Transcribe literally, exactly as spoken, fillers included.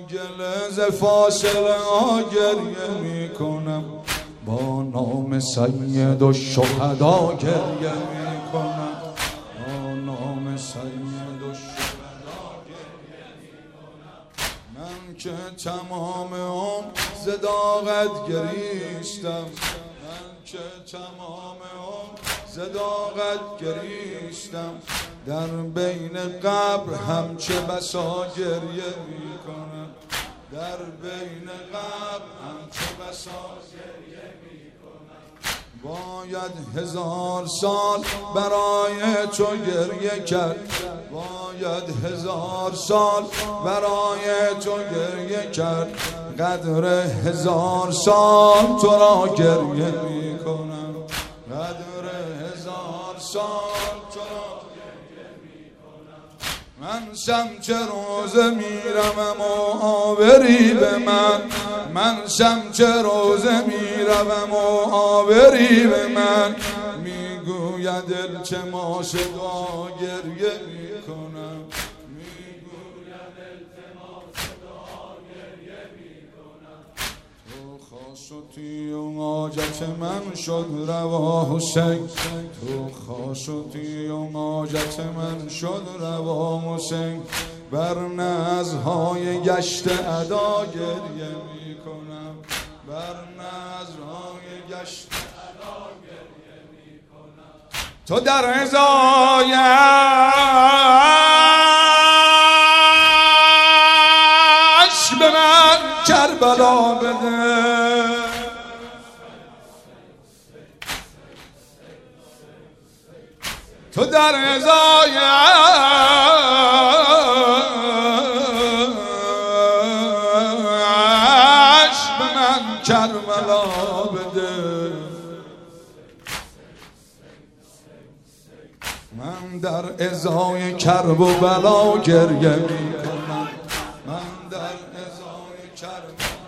گله ز فاصله ها گریه میکنم، با نام سید الشهدا گریه میکنم، با نام سید الشهدا گریه میکنم. من که تمام عمر ز داغت گریستم، من که تمام عمر ز داغت گریستم، در بین قبر همچه بسا گریه میکنم، در بین قبر همچه بسا گریه میکنم. باید هزار سال برای تو گریه کرد، باید هزار سال برای تو گریه کرد، قدر هزار سال تو را گریه میکنم، قدر هزار سال تو را گریه میکنم. من شمچه روزه میروم و آوری به من، من شمچه روزه میروم و آوری به من، میگوید التماس دعا گریه میکنم، میگوید التماس دعا گریه میکنم. تو خاصتی و حاجت من شد روا حسین، تو خاصتی و حاجت من شد روا حسین، بر نذرهای گشت ادا گریه میکنم، بر نذرهای گشت ادا گریه میکنم. تو در رضایش به من کربلا بده، تو در رضایش به من کربلا بده. من در ازای کرب و بلا گریه میکنم، من در ازای کرب